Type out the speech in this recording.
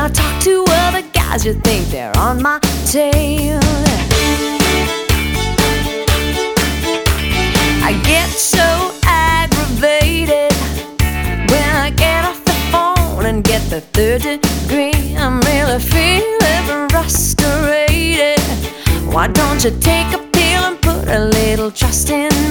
talk to other guys, you think they're on my tail. I get so aggravated when I get off the phone and get the third degree. I'm really feeling frustrated. Why don't you take a pill and put a little trust in